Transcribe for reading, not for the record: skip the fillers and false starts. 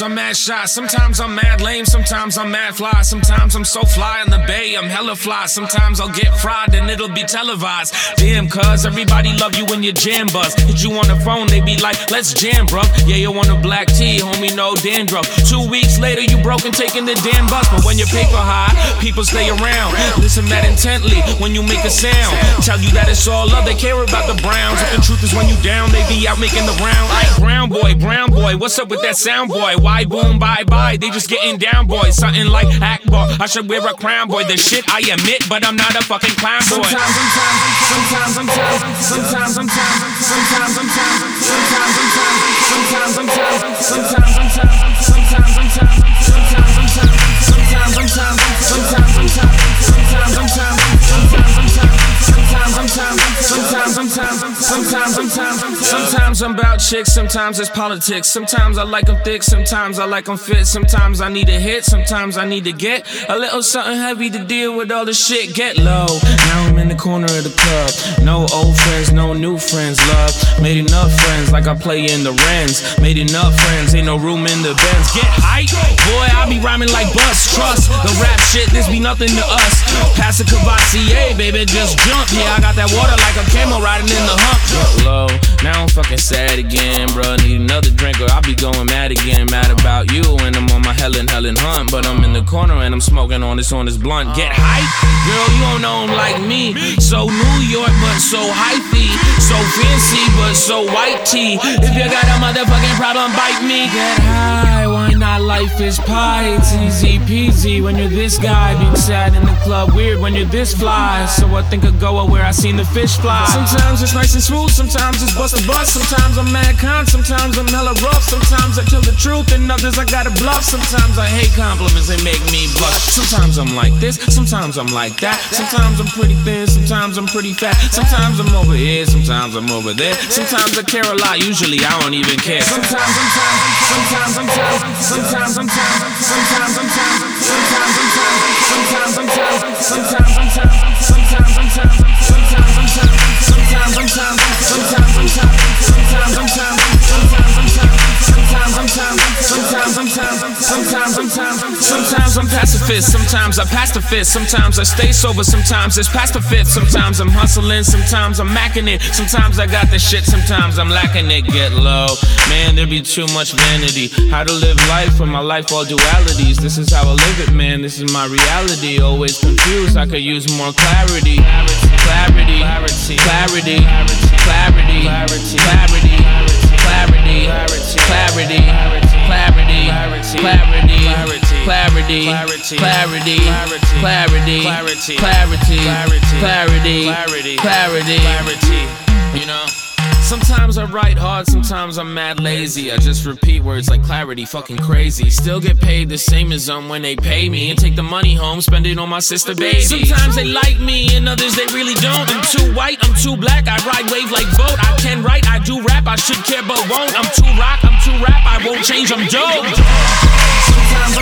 Sometimes I'm mad shy, sometimes I'm mad lame, sometimes I'm mad fly, sometimes I'm so fly on the bay, I'm hella fly. Sometimes I'll get fried and it'll be televised. Damn, cuz everybody love you when you jam buzz. Hit you on the phone, they be like, let's jam, bruh. Yeah, you want a black tea, homie, no dandruff. 2 weeks later, you broke and taking the damn bus. But when your paper high, people stay around. Listen that intently when you make a sound. Tell you that it's all love, they care about the Browns. But the truth is when you down, they be out making the round. Like brown boy, what's up with that sound, boy? Why boom, bye, they just getting down, boy. Something like Akbar, I should wear a crown, boy. The shit I admit, but I'm not a fucking clown, boy. Sometimes I'm about chicks, sometimes it's politics. Sometimes I like them thick, sometimes I like them fit. Sometimes I need a hit, sometimes I need to get a little something heavy to deal with all the shit. Get low, now I'm in the corner of the club. No old friends, no new friends, love. Made enough friends like I play in the Rens. Made enough friends, ain't no room in the Benz. Get hype, boy, I be rhyming like Bus. Trust, the rap shit, this be nothing to us. Pass a Cavassier, baby, just jump. Yeah, I got that water like a camel riding in the hump. Get low, now I'm fucking sad again, bruh. Need another drink or I'll be going mad again. Mad about you and I'm on my Helen hunt. But I'm in the corner and I'm smoking on this blunt. Get hype, girl, you don't know him like me. So New York, but so hypey. So fancy, but so white tea. If you got a motherfucking problem, bite me. Get high, why not? Life is pie, it's easy peasy when you're this guy. Being sad in the club, weird when you're this fly. So I think of Goa where I seen the fish fly. Sometimes it's nice and smooth, sometimes it's bust a bust. Sometimes I'm mad con, sometimes I'm hella rough. Sometimes I tell the truth and others I gotta bluff. Sometimes I hate compliments, they make me blush. Sometimes I'm like this, sometimes I'm like that. Sometimes I'm pretty thin, sometimes I'm pretty fat. Sometimes I'm over here, sometimes I'm over there. Sometimes I care a lot, usually I don't even care. Sometimes I'm pacifist, sometimes I pass the fist, sometimes I stay sober, sometimes it's past the fifth, sometimes I'm hustling, sometimes I'm macking it, sometimes I got the shit, sometimes I'm lacking it. Get low, man, there be too much vanity. How to live life from my life, all dualities. This is how I live it, man, this is my reality. Always confused, I could use more clarity. Clarity, clarity, clarity, clarity, clarity, clarity, clarity, clarity, clarity, clarity, clarity, clarity, you know. Sometimes I write hard, sometimes I'm mad lazy. I just repeat words like clarity, fucking crazy. Still get paid the same as them when they pay me. And take the money home, spend it on my sister baby. Sometimes they like me and others they really don't. I'm too white, I'm too black, I ride wave like boat. I can write, I do rap, I should care but won't. I'm too rock, I'm too rap, I won't change, I'm dope. Sometimes